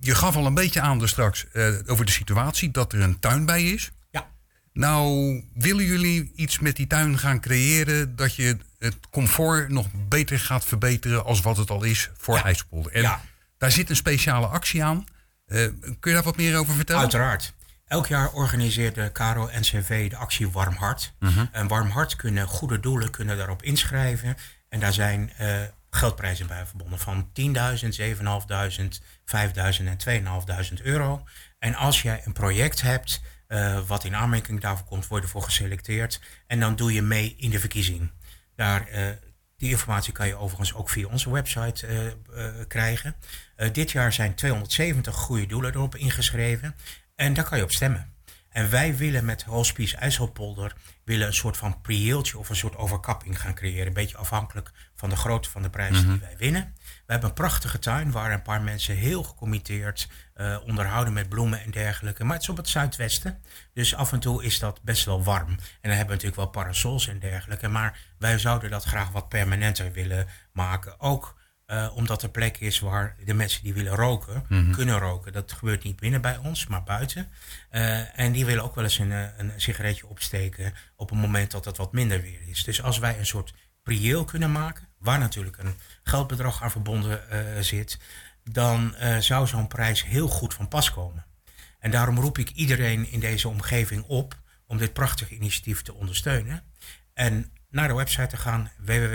Je gaf al een beetje aan dus straks over de situatie dat er een tuin bij is. Ja. Nou, willen jullie iets met die tuin gaan creëren dat je het comfort nog beter gaat verbeteren als wat het al is voor IJsselpolder? En daar zit een speciale actie aan. Kun je daar wat meer over vertellen? Uiteraard. Elk jaar organiseert de KRO-NCV de actie Warm Hart. En Warm Hart goede doelen kunnen daarop inschrijven. En daar zijn geldprijzen bij verbonden van 10.000, 7.500, 5.000 en 2.500 euro. En als jij een project hebt wat in aanmerking daarvoor komt, word je ervoor geselecteerd. En dan doe je mee in de verkiezing. Die informatie kan je overigens ook via onze website krijgen. Dit jaar zijn 270 goede doelen erop ingeschreven. En daar kan je op stemmen. En wij willen met Hospice IJsselpolder een soort van prieeltje of een soort overkapping gaan creëren. Een beetje afhankelijk van de grootte van de prijzen die wij winnen. We hebben een prachtige tuin waar een paar mensen heel gecommitteerd onderhouden met bloemen en dergelijke. Maar het is op het zuidwesten. Dus af en toe is dat best wel warm. En dan hebben we natuurlijk wel parasols en dergelijke. Maar wij zouden dat graag wat permanenter willen maken. Ook omdat er plek is waar de mensen die willen roken, kunnen roken. Dat gebeurt niet binnen bij ons, maar buiten. En die willen ook wel eens een sigaretje opsteken op een moment dat het wat minder weer is. Dus als wij een soort prieel kunnen maken, waar natuurlijk een geldbedrag aan verbonden zit, dan zou zo'n prijs heel goed van pas komen. En daarom roep ik iedereen in deze omgeving op om dit prachtige initiatief te ondersteunen. En naar de website te gaan,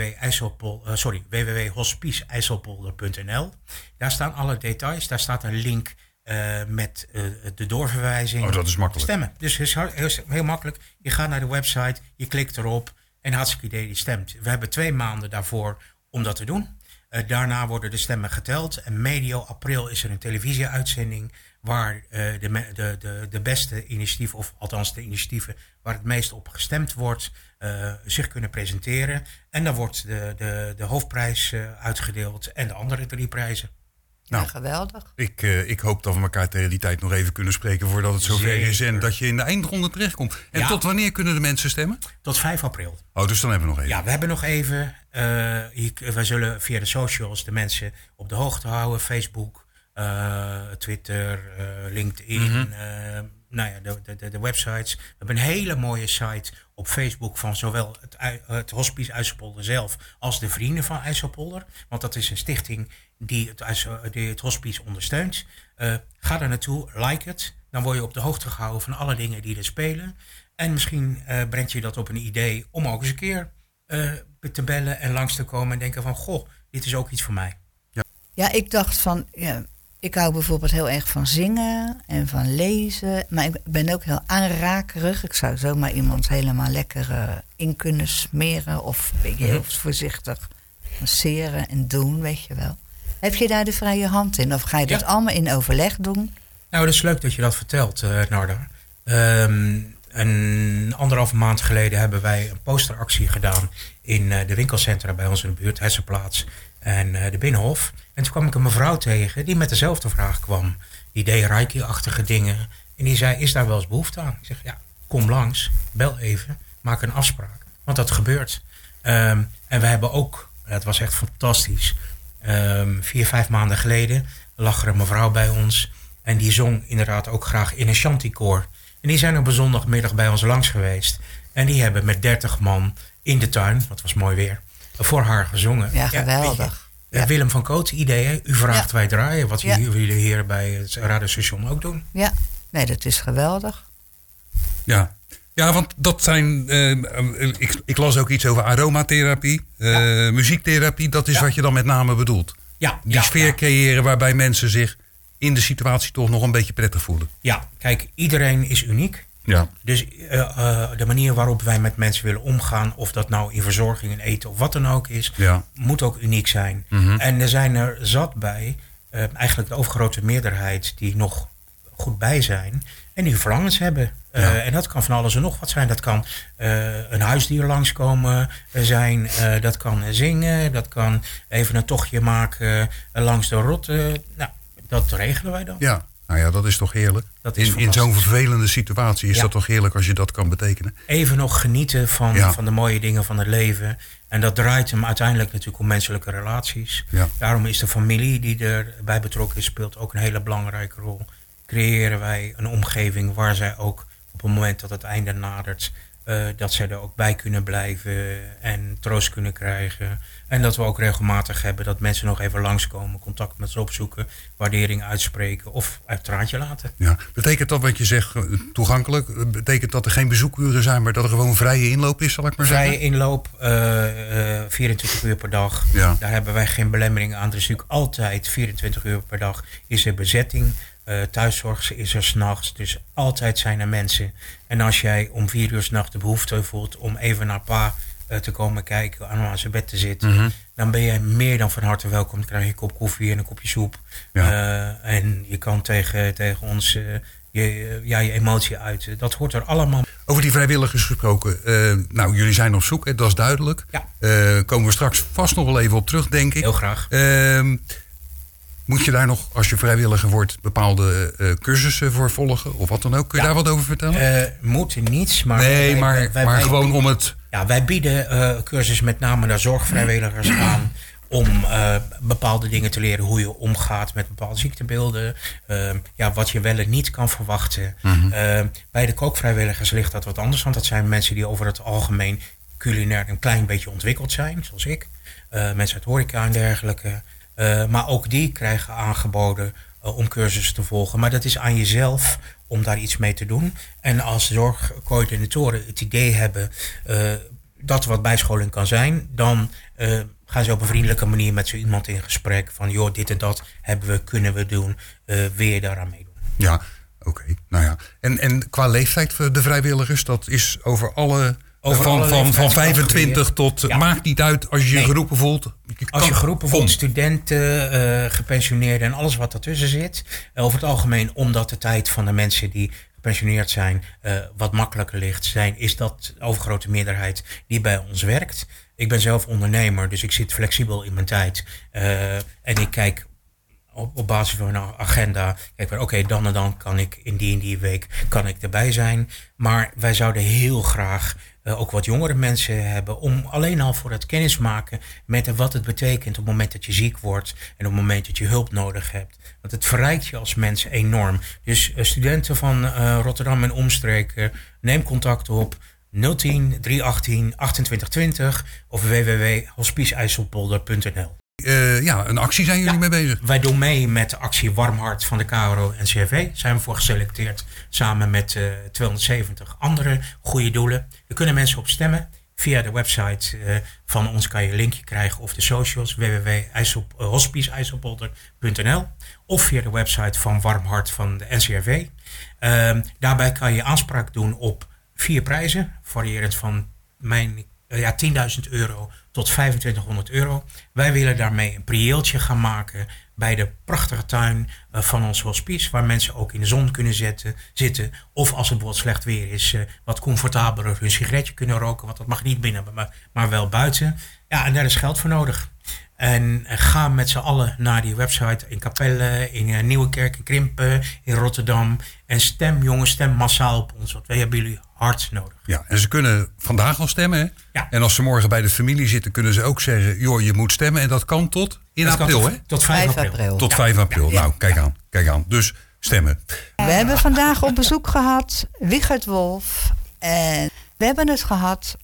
www.hospiceijsselpolder.nl. Daar staan alle details. Daar staat een link met de doorverwijzing. Oh, dat is makkelijk. Stemmen. Dus het is heel makkelijk. Je gaat naar de website, je klikt erop en hartstikke idee, die stemt. We hebben 2 maanden daarvoor om dat te doen. Daarna worden de stemmen geteld. En medio april is er een televisieuitzending waar de beste initiatieven, of althans de initiatieven waar het meest op gestemd wordt, zich kunnen presenteren. En dan wordt de hoofdprijs uitgedeeld en de andere 3 prijzen. Nou, geweldig. Ik hoop dat we elkaar tegen die tijd nog even kunnen spreken voordat het zover is en dat je in de eindronde terechtkomt. En tot wanneer kunnen de mensen stemmen? Tot 5 april. Oh, dus dan hebben we nog even. Ja, we hebben nog even. Wij zullen via de socials de mensen op de hoogte houden. Facebook, Twitter, LinkedIn, de websites. We hebben een hele mooie site op Facebook van zowel het Hospice IJsselpolder zelf als de Vrienden van IJsselpolder. Want dat is een stichting die het hospice ondersteunt. Ga daar naartoe, like het. Dan word je op de hoogte gehouden van alle dingen die er spelen. En misschien brengt je dat op een idee om ook eens een keer te bellen en langs te komen en denken van, goh, dit is ook iets voor mij. Ja, ik dacht van, ik hou bijvoorbeeld heel erg van zingen en van lezen. Maar ik ben ook heel aanrakerig. Ik zou zomaar iemand helemaal lekker in kunnen smeren of een beetje heel voorzichtig masseren en doen, weet je wel. Heb je daar de vrije hand in? Of ga je dat allemaal in overleg doen? Nou, dat is leuk dat je dat vertelt, Narda. 1,5 maand geleden hebben wij een posteractie gedaan in de winkelcentra bij ons in de buurt, Hessenplaats en de Binnenhof. En toen kwam ik een mevrouw tegen die met dezelfde vraag kwam. Die deed reiki-achtige dingen. En die zei, is daar wel eens behoefte aan? Ik zeg, ja, kom langs, bel even, maak een afspraak. Want dat gebeurt. En we hebben ook, het was echt fantastisch, 4-5 maanden geleden lag er een mevrouw bij ons. En die zong inderdaad ook graag in een shantykoor. En die zijn op een zondagmiddag bij ons langs geweest. En die hebben met 30 man in de tuin, wat was mooi weer, voor haar gezongen. Ja, geweldig. Ja. Willem van Kooten, ideeën. U vraagt, wij draaien. Wat jullie hier bij het radiostation ook doen. Ja, nee, dat is geweldig. Ja, want dat zijn... ik las ook iets over aromatherapie, muziektherapie. Dat is wat je dan met name bedoelt. Ja, die sfeer creëren waarbij mensen zich in de situatie toch nog een beetje prettig voelen. Ja, kijk, iedereen is uniek. Ja. Dus de manier waarop wij met mensen willen omgaan, of dat nou in verzorging en eten of wat dan ook is, moet ook uniek zijn. En er zijn er zat bij, eigenlijk de overgrote meerderheid, die nog goed bij zijn en die verlangens hebben. En dat kan van alles en nog wat zijn. Dat kan een huisdier langskomen zijn, dat kan zingen, dat kan even een tochtje maken langs de rotte. Nou, dat regelen wij dan. Ja. Nou ja, dat is toch heerlijk. In zo'n vervelende situatie is dat toch heerlijk als je dat kan betekenen. Even nog genieten van de mooie dingen van het leven. En dat draait hem uiteindelijk natuurlijk om menselijke relaties. Ja. Daarom is de familie die erbij betrokken is, speelt ook een hele belangrijke rol. Creëren wij een omgeving waar zij ook op het moment dat het einde nadert, dat zij er ook bij kunnen blijven en troost kunnen krijgen. En dat we ook regelmatig hebben dat mensen nog even langskomen, contact met ze opzoeken, waardering uitspreken of uit traantje laten. Ja, betekent dat wat je zegt toegankelijk? Betekent dat er geen bezoekuren zijn, maar dat er gewoon vrije inloop is, zal ik maar zeggen? Vrije inloop, 24 uur per dag. Ja. Daar hebben wij geen belemmering aan. Er is natuurlijk altijd 24 uur per dag is er bezetting. Thuiszorg is er 's nachts, dus altijd zijn er mensen. En als jij om 4 uur 's nachts de behoefte voelt om even naar pa te komen kijken, aan zijn bed te zitten, dan ben je meer dan van harte welkom. Dan krijg je een kop koffie en een kopje soep. Ja. En je kan tegen ons je emotie uiten. Dat hoort er allemaal. Over die vrijwilligers gesproken. Nou, jullie zijn op zoek, dat is duidelijk. Ja. Komen we straks vast nog wel even op terug, denk ik. Heel graag. Moet je daar nog, als je vrijwilliger wordt, bepaalde cursussen voor volgen? Of wat dan ook? Kun je daar wat over vertellen? Moeten niets. Maar nee, maar gewoon om het... Ja, wij bieden cursus met name naar zorgvrijwilligers aan. Om bepaalde dingen te leren. Hoe je omgaat met bepaalde ziektebeelden. Wat je wel en niet kan verwachten. Bij de kookvrijwilligers ligt dat wat anders. Want dat zijn mensen die over het algemeen culinair een klein beetje ontwikkeld zijn. Zoals ik. Mensen uit horeca en dergelijke. Maar ook die krijgen aangeboden om cursussen te volgen. Maar dat is aan jezelf om daar iets mee te doen. En als zorgcoördinatoren het idee hebben dat er wat bijscholing kan zijn, dan gaan ze op een vriendelijke manier met zo iemand in gesprek. Van joh, dit en dat kunnen we doen. Wil je daaraan meedoen? Ja, oké. Nou ja. En qua leeftijd voor de vrijwilligers, dat is over alle... Van 25 tot, maakt niet uit als je je geroepen voelt. Als je geroepen voelt, studenten, gepensioneerden en alles wat ertussen zit. Over het algemeen, omdat de tijd van de mensen die gepensioneerd zijn wat makkelijker ligt, is dat de overgrote meerderheid die bij ons werkt. Ik ben zelf ondernemer, dus ik zit flexibel in mijn tijd. En ik kijk op basis van een agenda, kijk, dan en dan kan ik in die week kan ik erbij zijn. Maar wij zouden heel graag ook wat jongere mensen hebben, om alleen al voor het kennismaken met wat het betekent op het moment dat je ziek wordt en op het moment dat je hulp nodig hebt. Want het verrijkt je als mens enorm. Dus studenten van Rotterdam en omstreken, neem contact op 010 318 2820 of www.hospiceijsselpolder.nl. Een actie zijn jullie mee bezig? Wij doen mee met de actie Warm Hart van de KRO-NCRV. Zijn we voor geselecteerd samen met 270 andere goede doelen. Daar kunnen mensen op stemmen. Via de website van ons kan je een linkje krijgen of de socials www.hospiceijsselpolder.nl of via de website van Warm Hart van de NCRV. Daarbij kan je aanspraak doen op 4 prijzen, variërend van 10.000 euro tot 2500 euro. Wij willen daarmee een prieeltje gaan maken bij de prachtige tuin van ons hospice, waar mensen ook in de zon kunnen zitten. Of als het bijvoorbeeld slecht weer is, wat comfortabeler hun sigaretje kunnen roken. Want dat mag niet binnen, maar wel buiten. Ja, en daar is geld voor nodig. En ga met z'n allen naar die website in Capelle, in Nieuwekerk, in Krimpen, in Rotterdam. En stem, jongens, stem massaal op ons, want wij hebben jullie hard nodig. Ja, en ze kunnen vandaag al stemmen. Hè? Ja. En als ze morgen bij de familie zitten, kunnen ze ook zeggen, joh, je moet stemmen. En dat kan tot april, hè? Tot 5 april. Tot 5 april. Ja. Nou, kijk aan. Dus stemmen. We hebben vandaag op bezoek gehad Wiegert Wolf. En we hebben het gehad,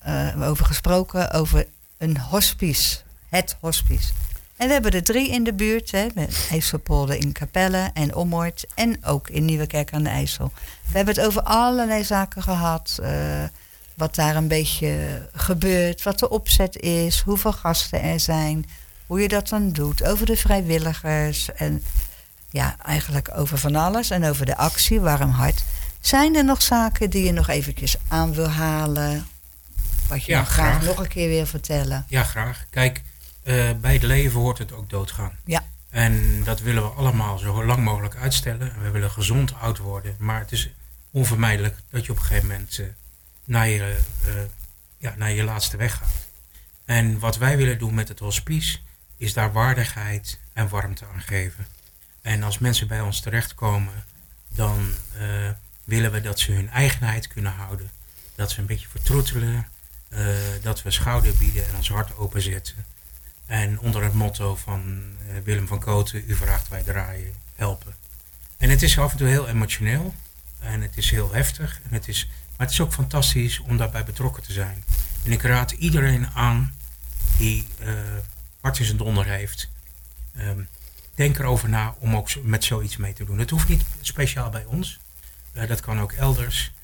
over een hospice. Het hospice. En we hebben er 3 in de buurt. Met IJsselpolder in Capelle en Ommoord. En ook in Nieuwekerk aan de IJssel. We hebben het over allerlei zaken gehad. Wat daar een beetje gebeurt. Wat de opzet is. Hoeveel gasten er zijn. Hoe je dat dan doet. Over de vrijwilligers. En ja, eigenlijk over van alles. En over de actie Warm Hart. Zijn er nog zaken die je nog eventjes aan wil halen? Wat je graag nog een keer wil vertellen? Ja, graag. Kijk, bij het leven hoort het ook doodgaan. Ja. En dat willen we allemaal zo lang mogelijk uitstellen. We willen gezond oud worden. Maar het is onvermijdelijk dat je op een gegeven moment naar je laatste weg gaat. En wat wij willen doen met het hospice is daar waardigheid en warmte aan geven. En als mensen bij ons terechtkomen, dan willen we dat ze hun eigenheid kunnen houden. Dat ze een beetje vertroetelen. Dat we schouder bieden en ons hart openzetten. En onder het motto van Willem van Kooten, u vraagt, wij draaien, helpen. En het is af en toe heel emotioneel. En het is heel heftig. Maar het is ook fantastisch om daarbij betrokken te zijn. En ik raad iedereen aan die hart in zijn donder heeft. Denk erover na om ook met zoiets mee te doen. Het hoeft niet speciaal bij ons. Dat kan ook elders.